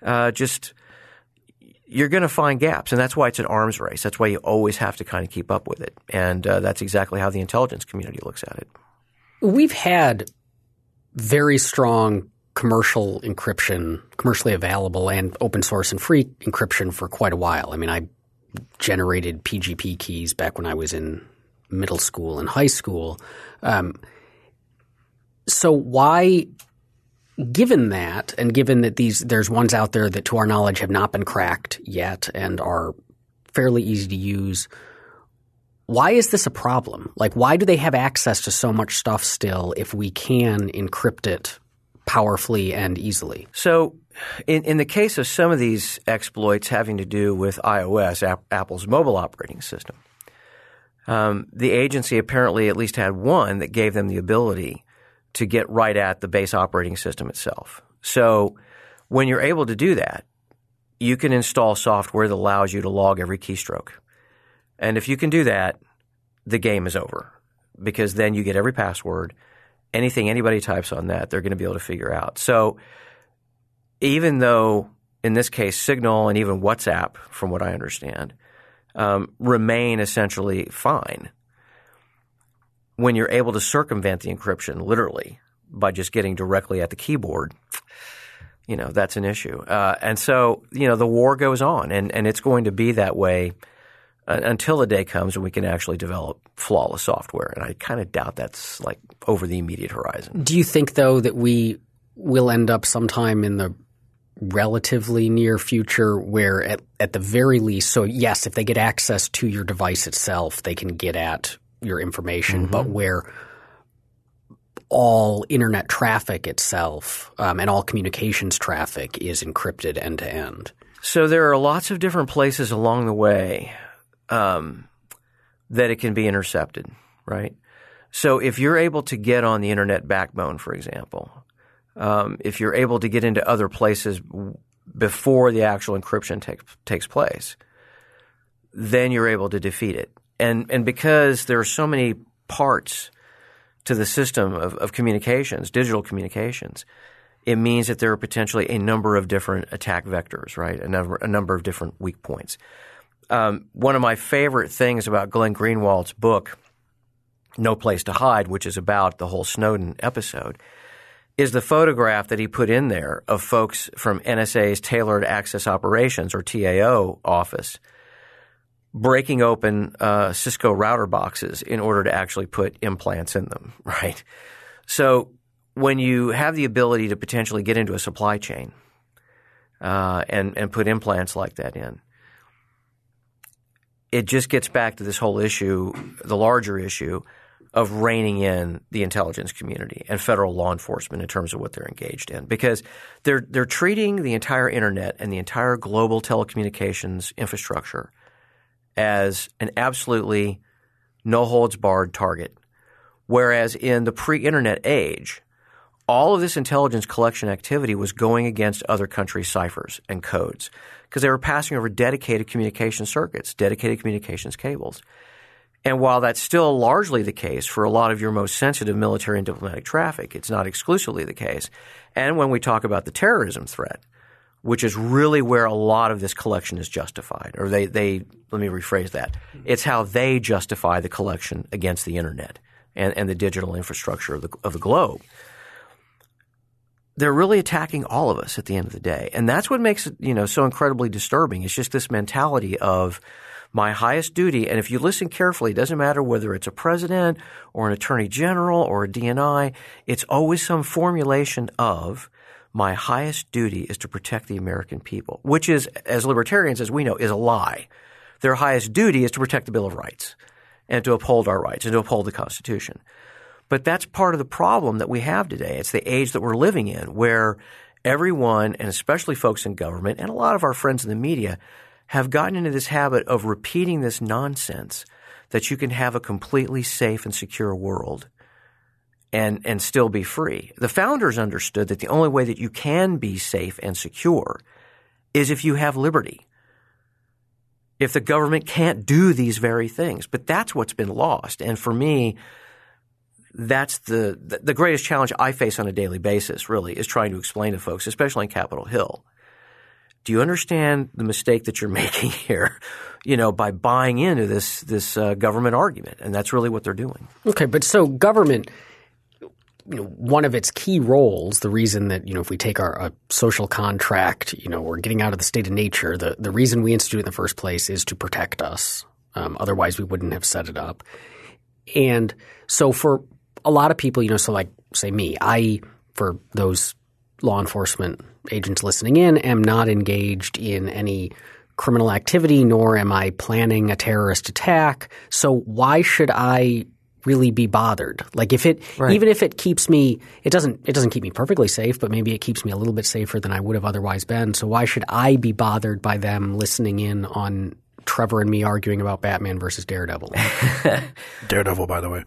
uh, just you're going to find gaps, and that's why it's an arms race. That's why you always have to kind of keep up with it, and uh, that's exactly how the intelligence community looks at it. We've had very strong commercial encryption, commercially available and open source and free encryption for quite a while. I mean, I generated P G P keys back when I was in middle school and high school. Um, so why, given that, and given that these there's ones out there that to our knowledge have not been cracked yet and are fairly easy to use, why is this a problem? Like, why do they have access to so much stuff still if we can encrypt it powerfully and easily? So in, in the case of some of these exploits having to do with iOS, App, Apple's mobile operating system, um, the agency apparently at least had one that gave them the ability to get right at the base operating system itself. So when you're able to do that, you can install software that allows you to log every keystroke. And if you can do that, the game is over, because then you get every password. Anything anybody types on that, they're going to be able to figure out. So even though in this case Signal and even WhatsApp, from what I understand, um, remain essentially fine, when you're able to circumvent the encryption literally by just getting directly at the keyboard, you know, that's an issue. Uh, and so, you know, the war goes on, and, and it's going to be that way until the day comes when we can actually develop flawless software. And I kind of doubt that's like over the immediate horizon. Do you think, though, that we will end up sometime in the relatively near future where at, at the very least – so yes, if they get access to your device itself, they can get at your information, mm-hmm. but where all internet traffic itself um, and all communications traffic is encrypted end to end? So there are lots of different places along the way Um, that it can be intercepted, right? So if you're able to get on the internet backbone, for example, um, if you're able to get into other places before the actual encryption take, takes place, then you're able to defeat it. And and because there are so many parts to the system of, of communications, digital communications, it means that there are potentially a number of different attack vectors, right? A number, a number of different weak points. Um, one of my favorite things about Glenn Greenwald's book, No Place to Hide, which is about the whole Snowden episode, is the photograph that he put in there of folks from N S A's Tailored Access Operations, or T A O office, breaking open uh, Cisco router boxes in order to actually put implants in them, right? So when you have the ability to potentially get into a supply chain uh, and, and put implants like that in, it just gets back to this whole issue, the larger issue of reining in the intelligence community and federal law enforcement in terms of what they're engaged in, because they're they're treating the entire internet and the entire global telecommunications infrastructure as an absolutely no-holds-barred target, whereas in the pre-internet age, all of this intelligence collection activity was going against other countries' ciphers and codes, because they were passing over dedicated communication circuits, dedicated communications cables. And while that's still largely the case for a lot of your most sensitive military and diplomatic traffic, it's not exclusively the case. And when we talk about the terrorism threat, which is really where a lot of this collection is justified, or they, they let me rephrase that. It's how they justify the collection against the internet and, and the digital infrastructure of the, of the globe. They're really attacking all of us at the end of the day. And that's what makes it, you know, so incredibly disturbing. It's just this mentality of my highest duty. And if you listen carefully, it doesn't matter whether it's a president or an attorney general or a D N I, it's always some formulation of my highest duty is to protect the American people, which is, as libertarians, as we know, is a lie. Their highest duty is to protect the Bill of Rights and to uphold our rights and to uphold the Constitution. But that's part of the problem that we have today. It's the age that we're living in, where everyone, and especially folks in government and a lot of our friends in the media, have gotten into this habit of repeating this nonsense that you can have a completely safe and secure world and and still be free. The founders understood that the only way that you can be safe and secure is if you have liberty, if the government can't do these very things. But that's what's been lost. And for me, that's the the greatest challenge I face on a daily basis, really, is trying to explain to folks, especially in Capitol Hill, do you understand the mistake that you're making here, you know, by buying into this this uh, government argument? And that's really what they're doing. Okay, but so government, you know, one of its key roles, the reason that, you know, if we take our a social contract, you know, we're getting out of the state of nature, the, the reason we institute it in the first place is to protect us. Um, otherwise, we wouldn't have set it up. And so for a lot of people, you know, so like say me, I, for those law enforcement agents listening in, am not engaged in any criminal activity, nor am I planning a terrorist attack. So why should I really be bothered? Like if it right. – even if it keeps me – it doesn't it doesn't keep me perfectly safe, but maybe it keeps me a little bit safer than I would have otherwise been. So why should I be bothered by them listening in on Trevor and me arguing about Batman versus Daredevil? Daredevil, by the way.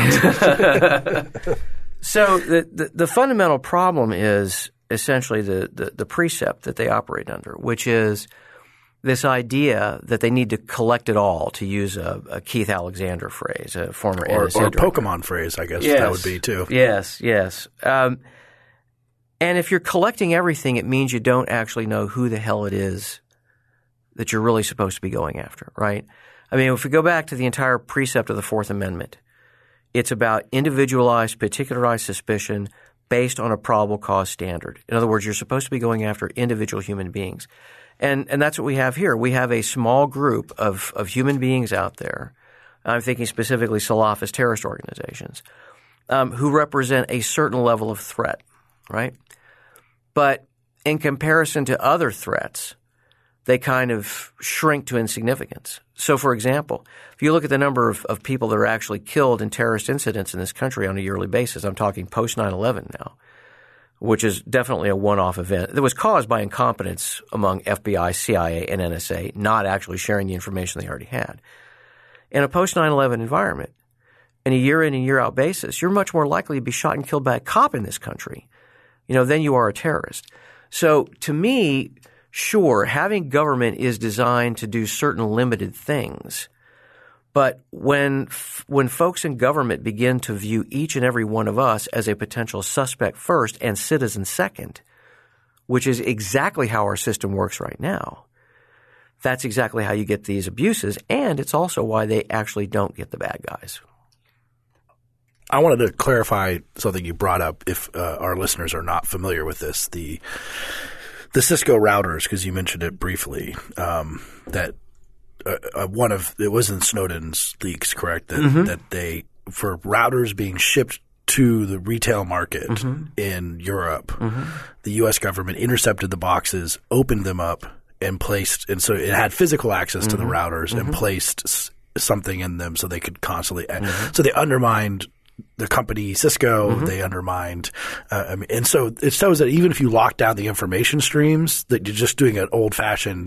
So the, the the fundamental problem is essentially the, the the precept that they operate under, which is this idea that they need to collect it all, to use a, a Keith Alexander phrase, a former or, N S A or a director. Pokemon phrase, I guess yes. that would be too. Yes, yes. Um, and if you're collecting everything, it means you don't actually know who the hell it is that you're really supposed to be going after, right? I mean, if we go back to the entire precept of the Fourth Amendment, it's about individualized, particularized suspicion based on a probable cause standard. In other words, you're supposed to be going after individual human beings. And and that's what we have here. We have a small group of, of human beings out there, I'm thinking specifically Salafist terrorist organizations, um, who represent a certain level of threat, right? But in comparison to other threats, they kind of shrink to insignificance. So, for example, if you look at the number of, of people that are actually killed in terrorist incidents in this country on a yearly basis, I'm talking post nine eleven now, which is definitely a one-off event that was caused by incompetence among F B I, C I A, and N S A, not actually sharing the information they already had. In a post nine eleven environment, in a year-in and year-out basis, you're much more likely to be shot and killed by a cop in this country, you know, than you are a terrorist. So, to me, sure, having government is designed to do certain limited things, but when when folks in government begin to view each and every one of us as a potential suspect first and citizen second, which is exactly how our system works right now, that's exactly how you get these abuses, and it's also why they actually don't get the bad guys. I wanted to clarify something you brought up if uh, our listeners are not familiar with this. The The Cisco routers, because you mentioned it briefly, um, that uh, uh, one of – it was in Snowden's leaks, correct, that, mm-hmm. that they – for routers being shipped to the retail market mm-hmm. in Europe, mm-hmm. the U S government intercepted the boxes, opened them up, and placed – and so it had physical access mm-hmm. to the routers mm-hmm. and placed s- something in them so they could constantly mm-hmm. – so they undermined – the company Cisco, mm-hmm. they undermined, uh, I mean, and so it shows that even if you lock down the information streams, that you're just doing an old-fashioned,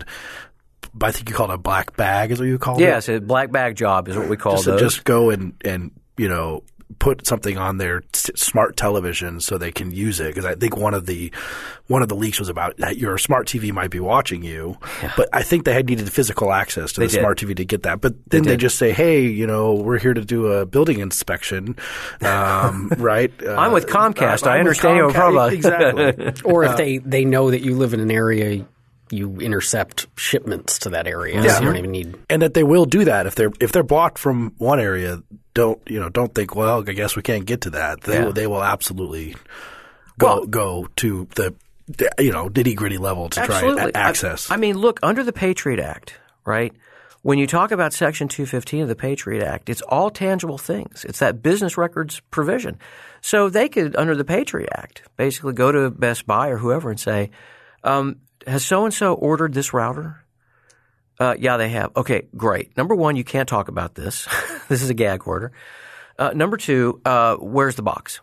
I think you call it a black bag, is what you call yes, it. Yes, a black bag job is what we call just, those. Just go and and you know put something on their smart television so they can use it. Because I think one of the one of the leaks was about that your smart T V might be watching you, yeah. but I think they had needed physical access to they the did. smart T V to get that. But then they, they just say, "Hey, you know, we're here to do a building inspection," um, right? Uh, I'm with Comcast. Uh, I understand your problem. Exactly. Or if uh, they, they know that you live in an area, you intercept shipments to that area. Yeah. So you don't even need – and that they will do that if they're if they're blocked from one area. Don't you know? Don't think. Well, I guess we can't get to that. They yeah. will. They will absolutely go well, go to the you know nitty gritty level to absolutely. try and access. I, I mean, look, under the Patriot Act, right? When you talk about Section two fifteen of the Patriot Act, it's all tangible things. It's that business records provision. So they could, under the Patriot Act, basically go to Best Buy or whoever and say, um, "Has so and so ordered this router?" Uh, yeah, they have. Okay, great. Number one, you can't talk about this. This is a gag order. Uh, number two, uh, where's the box?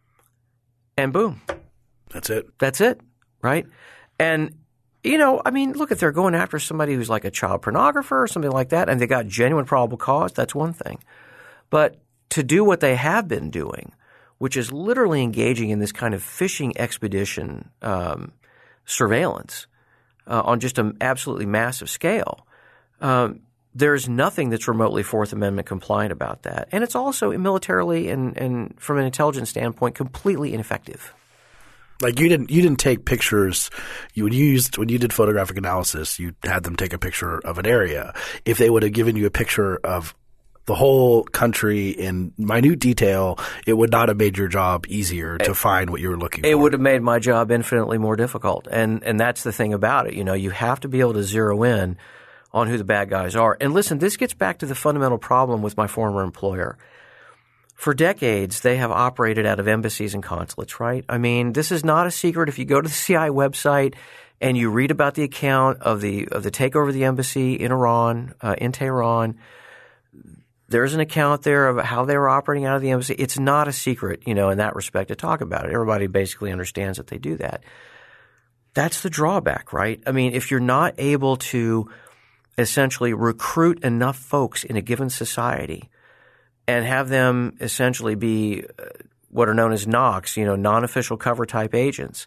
And boom. That's it. That's it, right? And, you know, I mean, look, if they're going after somebody who's like a child pornographer or something like that and they got genuine probable cause, that's one thing. But to do what they have been doing, which is literally engaging in this kind of fishing expedition um, surveillance, Uh, on just an absolutely massive scale, um, there's nothing that's remotely Fourth Amendment compliant about that. And it's also militarily and, and from an intelligence standpoint completely ineffective. Like you didn't you didn't take pictures. You when you used when you did photographic analysis, you had them take a picture of an area. If they would have given you a picture of the whole country in minute detail, it would not have made your job easier to find what you were looking for. It would have made my job infinitely more difficult. And and that's the thing about it. You know, you have to be able to zero in on who the bad guys are. And listen, this gets back to the fundamental problem with my former employer. For decades, they have operated out of embassies and consulates, right? I mean, this is not a secret. If you go to the C I A website and you read about the account of the of the takeover of the embassy in Iran, uh, in Tehran, there's an account there of how they were operating out of the embassy. It's not a secret, you know, in that respect to talk about it. Everybody basically understands that they do that. That's the drawback, right? I mean, if you're not able to essentially recruit enough folks in a given society and have them essentially be what are known as N O Cs, you know, non-official cover type agents,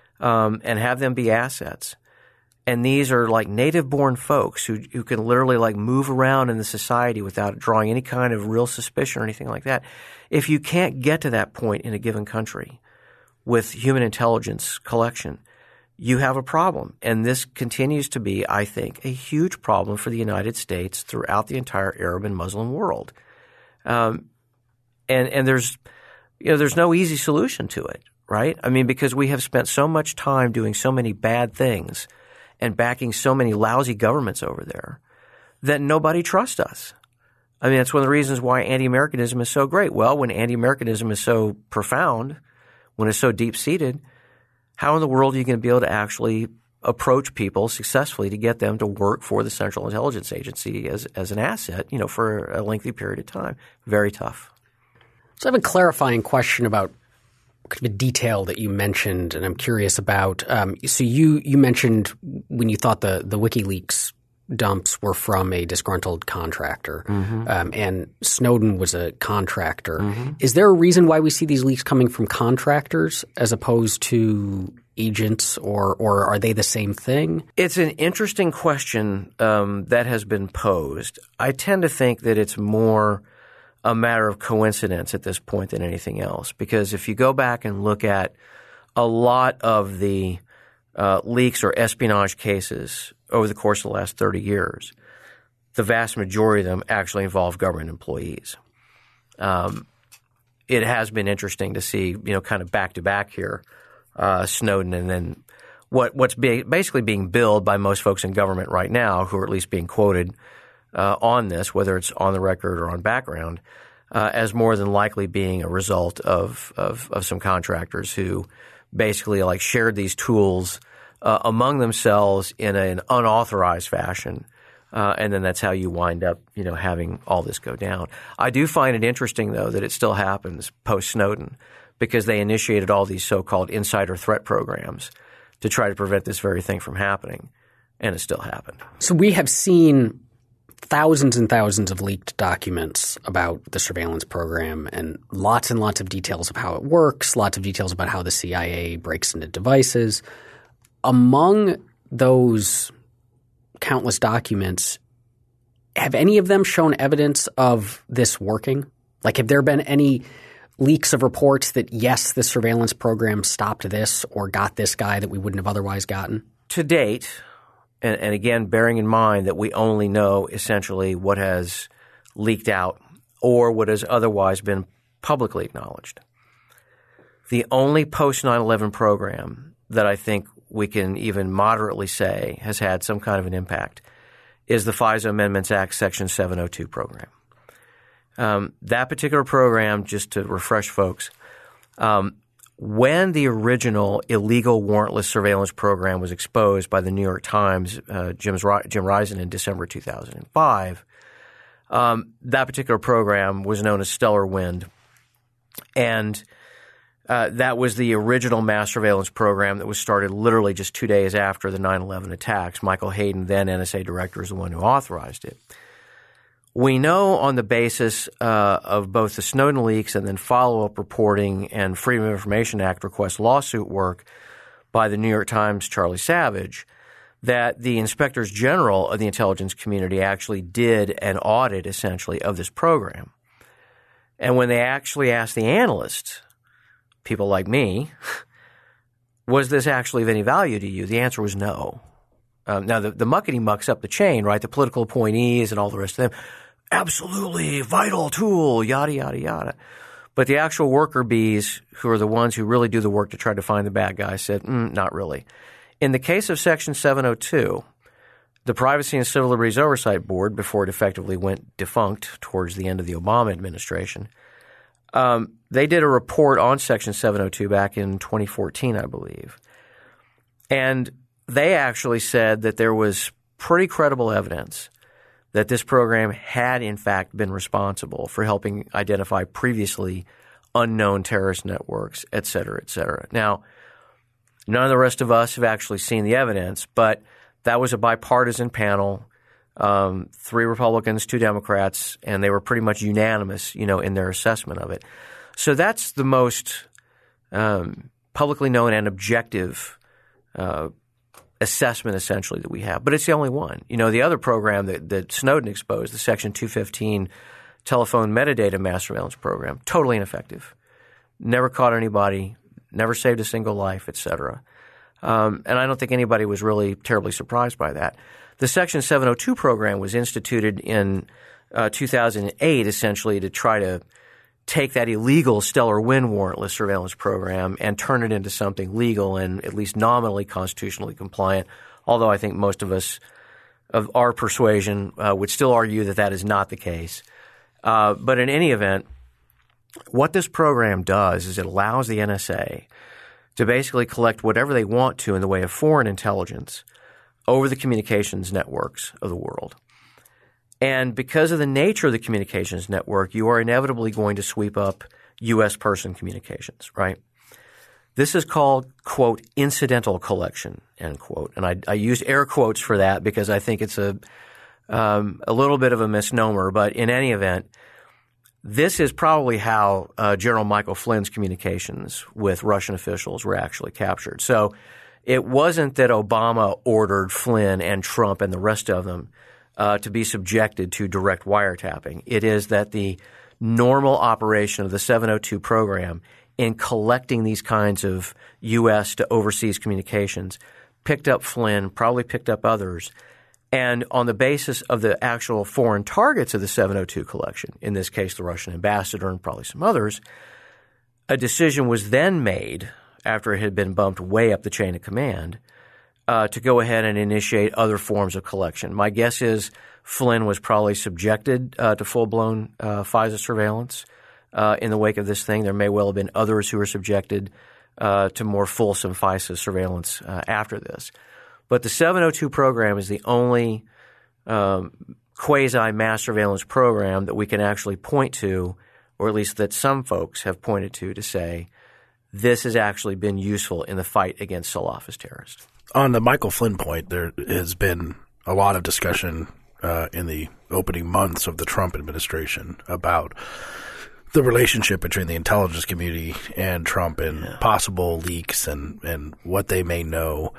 um, and have them be assets. And these are like native-born folks who who can literally like move around in the society without drawing any kind of real suspicion or anything like that. If you can't get to that point in a given country with human intelligence collection, you have a problem. And this continues to be, I think, a huge problem for the United States throughout the entire Arab and Muslim world. Um, and, and there's, you know, there's no easy solution to it, right? I mean, because we have spent so much time doing so many bad things and backing so many lousy governments over there that nobody trusts us. I mean, that's one of the reasons why anti-Americanism is so great. Well, when anti-Americanism is so profound, when it's so deep-seated, how in the world are you going to be able to actually approach people successfully to get them to work for the Central Intelligence Agency as as an asset, you know, for a lengthy period of time? Very tough. So I have a clarifying question about kind of a detail that you mentioned, and I'm curious about. Um, so you you mentioned when you thought the the WikiLeaks dumps were from a disgruntled contractor, mm-hmm. um, and Snowden was a contractor. Mm-hmm. Is there a reason why we see these leaks coming from contractors as opposed to agents, or or are they the same thing? It's an interesting question um, that has been posed. I tend to think that it's more a matter of coincidence at this point than anything else, because if you go back and look at a lot of the uh, leaks or espionage cases over the course of the last thirty years, the vast majority of them actually involve government employees. Um, it has been interesting to see, you know, kind of back to back here, uh, Snowden and then what what's be, basically being billed by most folks in government right now, who are at least being quoted uh, on this, whether it's on the record or on background, uh, as more than likely being a result of, of of some contractors who basically like shared these tools Uh, among themselves in an unauthorized fashion, uh, and then that's how you wind up, you know, having all this go down. I do find it interesting, though, that it still happens post-Snowden, because they initiated all these so-called insider threat programs to try to prevent this very thing from happening, and it still happened. So we have seen thousands and thousands of leaked documents about the surveillance program and lots and lots of details of how it works, lots of details about how the C I A breaks into devices. Among those countless documents, have any of them shown evidence of this working? Like, have there been any leaks of reports that, yes, the surveillance program stopped this or got this guy that we wouldn't have otherwise gotten? To date, and, and again, bearing in mind that we only know essentially what has leaked out or what has otherwise been publicly acknowledged, the only post nine eleven program that I think we can even moderately say has had some kind of an impact is the FISA Amendments Act Section seven oh two program. Um, that particular program, just to refresh folks, um, when the original illegal warrantless surveillance program was exposed by the New York Times, uh, Jim's, Jim Risen in December two thousand five, um, that particular program was known as Stellar Wind. And Uh, that was the original mass surveillance program that was started literally just two days after the nine eleven attacks. Michael Hayden, then N S A director, is the one who authorized it. We know on the basis uh, of both the Snowden leaks and then follow-up reporting and Freedom of Information Act request lawsuit work by the New York Times' Charlie Savage that the inspectors general of the intelligence community actually did an audit essentially of this program. And when they actually asked the analysts, people like me, was this actually of any value to you? The answer was no. Um, now, the, the muckety mucks up the chain, right? The political appointees and all the rest of them, absolutely vital tool, yada, yada, yada. But the actual worker bees, who are the ones who really do the work to try to find the bad guys, said, mm, not really. In the case of Section seven oh two, the Privacy and Civil Liberties Oversight Board, before it effectively went defunct towards the end of the Obama administration, um, they did a report on Section seven oh two back in twenty fourteen, I believe. And they actually said that there was pretty credible evidence that this program had in fact been responsible for helping identify previously unknown terrorist networks, et cetera, et cetera. Now, none of the rest of us have actually seen the evidence, but that was a bipartisan panel, um, three Republicans, two Democrats, and they were pretty much unanimous, you know, in their assessment of it. So that's the most um, publicly known and objective uh, assessment essentially that we have. But it's the only one. You know, the other program that, that Snowden exposed, the Section two fifteen telephone metadata mass surveillance program, totally ineffective. Never caught anybody, never saved a single life, et cetera. Um, and I don't think anybody was really terribly surprised by that. The Section seven oh two program was instituted in uh, two thousand eight essentially to try to take that illegal stellar wind warrantless surveillance program and turn it into something legal and at least nominally constitutionally compliant, although I think most of us of our persuasion uh, would still argue that that is not the case. Uh, but in any event, what this program does is it allows the N S A to basically collect whatever they want to in the way of foreign intelligence over the communications networks of the world. And because of the nature of the communications network, you are inevitably going to sweep up U S person communications, right? This is called, quote, incidental collection, end quote. And I, I use air quotes for that because I think it's a um, a little bit of a misnomer. But in any event, this is probably how uh, General Michael Flynn's communications with Russian officials were actually captured. So it wasn't that Obama ordered Flynn and Trump and the rest of them uh, to be subjected to direct wiretapping. It is that the normal operation of the seven oh two program in collecting these kinds of U S to overseas communications picked up Flynn, probably picked up others, and on the basis of the actual foreign targets of the seven oh two collection, in this case the Russian ambassador and probably some others, a decision was then made after it had been bumped way up the chain of command uh, to go ahead and initiate other forms of collection. My guess is Flynn was probably subjected uh, to full-blown uh, FISA surveillance uh, in the wake of this thing. There may well have been others who were subjected uh, to more fulsome FISA surveillance uh, after this. But the seven oh two program is the only um, quasi-mass surveillance program that we can actually point to, or at least that some folks have pointed to, to say this has actually been useful in the fight against Salafist terrorists. On the Michael Flynn point, there has been a lot of discussion uh, in the opening months of the Trump administration about the relationship between the intelligence community and Trump and yeah. possible leaks and, and what they may know.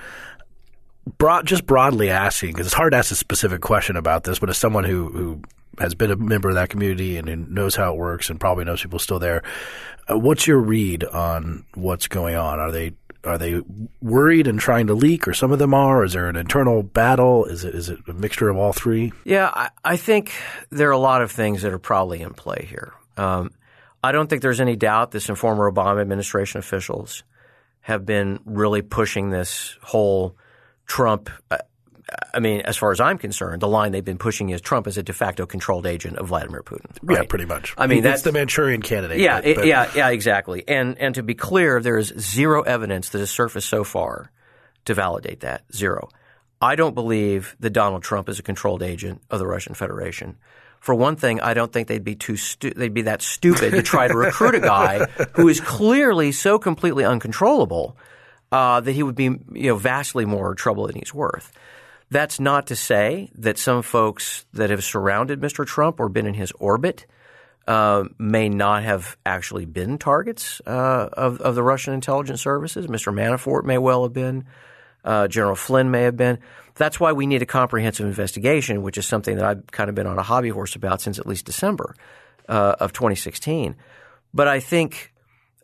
Broad, just broadly asking, because it's hard to ask a specific question about this, but as someone who, who has been a member of that community and who knows how it works and probably knows people still there, uh, what's your read on what's going on? Are they are they worried and trying to leak, or some of them are? Is there an internal battle? Is it is it a mixture of all three? Yeah, I, I think there are a lot of things that are probably in play here. Um, I don't think there's any doubt that some former Obama administration officials have been really pushing this whole Trump, uh, I mean, as far as I'm concerned, the line they've been pushing is Trump is a de facto controlled agent of Vladimir Putin. Right? Yeah, pretty much. I mean, that's that's the Manchurian candidate. Yeah, but, it, but. yeah, yeah, exactly. And and to be clear, there is zero evidence that has surfaced so far to validate that. Zero. I don't believe that Donald Trump is a controlled agent of the Russian Federation. For one thing, I don't think they'd be too stu- they'd be that stupid to try to recruit a guy who is clearly so completely uncontrollable uh, that he would be, you know, vastly more trouble than he's worth. That's not to say that some folks that have surrounded Mister Trump or been in his orbit uh, may not have actually been targets uh, of, of the Russian intelligence services. Mister Manafort may well have been. Uh, General Flynn may have been. That's why we need a comprehensive investigation, which is something that I've kind of been on a hobby horse about since at least December uh, of twenty sixteen. But I think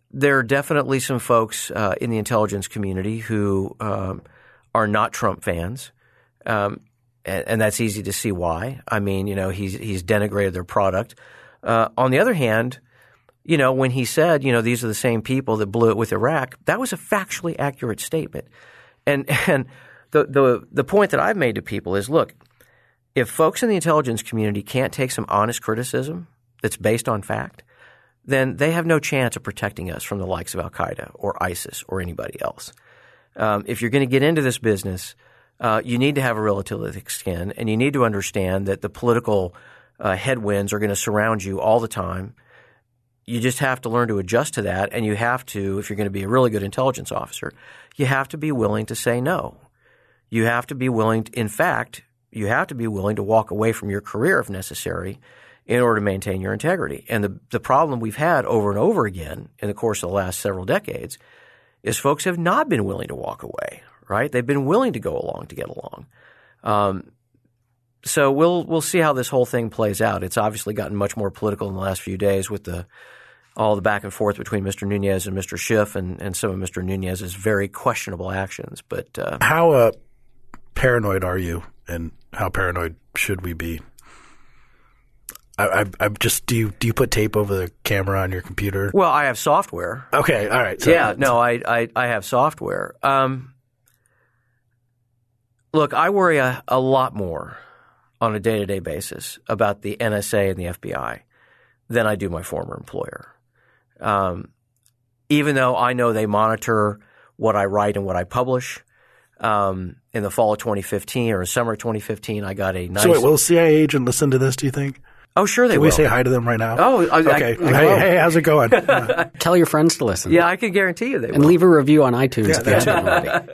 there are definitely some folks uh, in the intelligence community who um, are not Trump fans, um, and, and that's easy to see why. I mean, you know, he's he's denigrated their product. Uh, on the other hand, you know, when he said, you know, these are the same people that blew it with Iraq, that was a factually accurate statement. And and the the the point that I've made to people is, look, if folks in the intelligence community can't take some honest criticism that's based on fact, then they have no chance of protecting us from the likes of Al-Qaeda or ISIS or anybody else. Um, if you're going to get into this business, uh, you need to have a relatively thick skin, and you need to understand that the political uh, headwinds are going to surround you all the time. You just have to learn to adjust to that, and you have to, if you're going to be a really good intelligence officer, you have to be willing to say no. You have to be willing to, in fact, you have to be willing to walk away from your career if necessary in order to maintain your integrity. And the, the problem we've had over and over again in the course of the last several decades is folks have not been willing to walk away, right? They've been willing to go along to get along. Um, so we'll we'll see how this whole thing plays out. It's obviously gotten much more political in the last few days with the all the back and forth between Mister Nunes and Mister Schiff and, and some of Mister Nunes's very questionable actions. But uh, how uh, paranoid are you, and how paranoid should we be? I, I, I'm just do you do you put tape over the camera on your computer? Well, I have software. Okay, all right. So, yeah, no, I, I I have software. Um, look, I worry a, a lot more on a day-to-day basis about the N S A and the F B I than I do my former employer. Um, even though I know they monitor what I write and what I publish. Um, in the fall of twenty fifteen or summer of twenty fifteen, I got a nice. So wait, will a C I A agent listen to this, do you think? Oh, sure they Can will. we say hi to them right now? Oh, I, okay. I, I, hey, hey, how's it going? Uh, Tell your friends to listen. Yeah, I can guarantee you they and will. And leave a review on iTunes yeah, if you haven't already.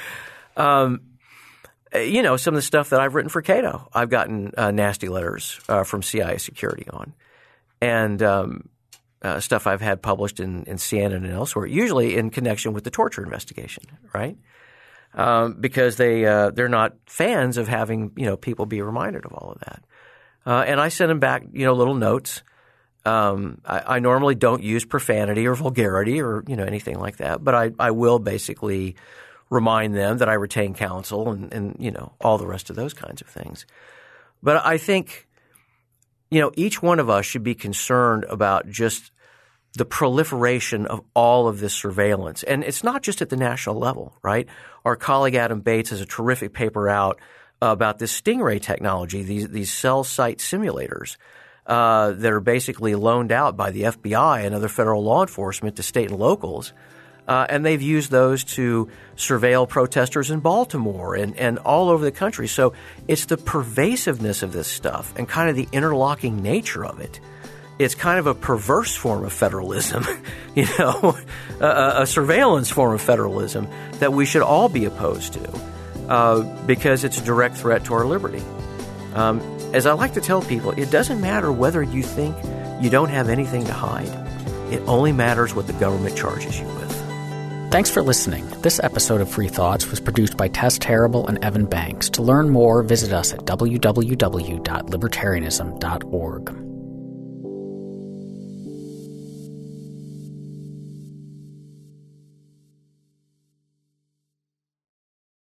Um, you know, some of the stuff that I've written for Cato, I've gotten uh, nasty letters uh, from C I A security on, and um, uh, stuff I've had published in, in C N N and elsewhere, usually in connection with the torture investigation, right? Um, because they uh, they're not fans of having you know people be reminded of all of that. Uh, and I send them back, you know, little notes. Um, I, I normally don't use profanity or vulgarity or, you know, anything like that. But I, I will basically remind them that I retain counsel and, and, you know, all the rest of those kinds of things. But I think, you know, each one of us should be concerned about just the proliferation of all of this surveillance. And it's not just at the national level, right? Our colleague Adam Bates has a terrific paper out about this Stingray technology, these these cell site simulators uh, that are basically loaned out by the F B I and other federal law enforcement to state and locals. Uh, and they've used those to surveil protesters in Baltimore and, and all over the country. So it's the pervasiveness of this stuff and kind of the interlocking nature of it. It's kind of a perverse form of federalism, you know, a, a surveillance form of federalism that we should all be opposed to. Uh, because it's a direct threat to our liberty. Um, as I like to tell people, it doesn't matter whether you think you don't have anything to hide. It only matters what the government charges you with. Thanks for listening. This episode of Free Thoughts was produced by Tess Terrible and Evan Banks. To learn more, visit us at w w w dot libertarianism dot org.